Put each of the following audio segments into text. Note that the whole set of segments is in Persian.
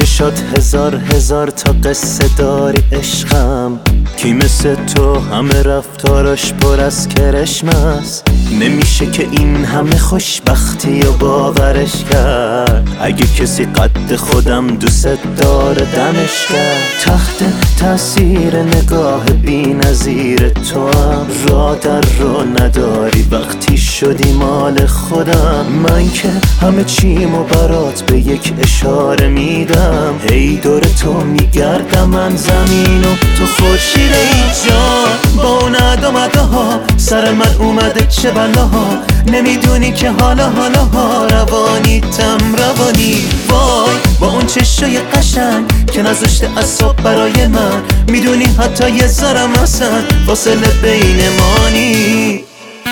چشات هزار تا قصه داری عشقم. کی مثل تو همه رفتاراش پر از کرشم است. نمیشه که این همه خوشبختی و باورش کرد. اگه کسی قد خودم دوست داره دمش کرد. تحت تاثیر نگاه بی نظیر تو هم را در رو نداری وقتی شدی مال خودم. من که همه چیمو برات به یک اشاره میدم. هی دور تو میگردم من زمین و تو خورشید. ای جان با اون ادامده ها سر من اومده چه بلاها. نمیدونی که حالا روانیتم روانی. وای با اون چشای قشنگ که نذاشته اعصاب برای من. میدونی حتی یه ذرم اصلا فاصله بین ما نی.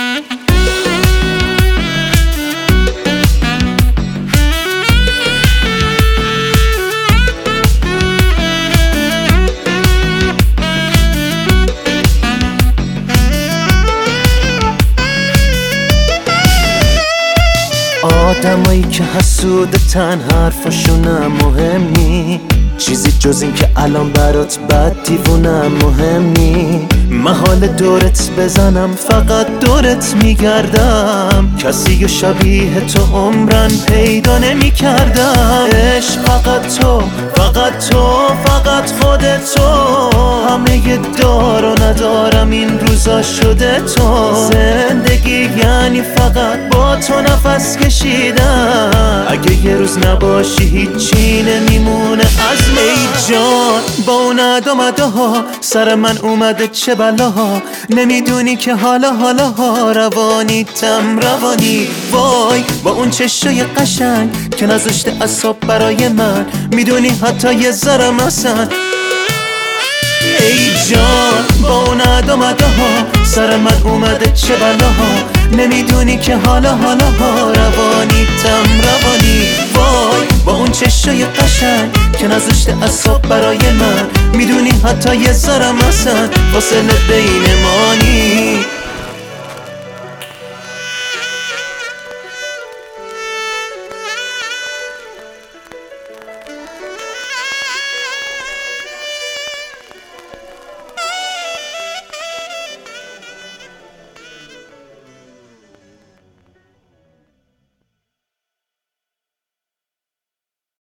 آدمایی که حسودتن حرفاشونم مهم نی. چیزی جز این که الان برات بد دیوونم مهم نی. محال دورت بزنم فقط دورت میگردم. کسی و شبیه تو عمرن پیدا نمی کردم. عشق فقط خودت تو. همه دار و ندارم این روزا شده تو. زندگی یعنی فقط با تو نفس کشیدن. اگه یه روز نباشی هیچی نمیمونه از ای جان با اون ادامده ها سر من اومده چه بلاها. نمیدونی که حالا روانیتم روانی. وای با اون چشای قشنگ که نذاشته اعصاب برای من. میدونی حتی یه ذرم اصلا. ای جان با اون ادامده ها سر من اومده چه بلاها. نمیدونی که حالا روانیتم روانی. وای با اون چشای قشنگ که نذاشته اعصاب برای من. میدونی حتی یه ذرم اصلا فاصله بین ما نی.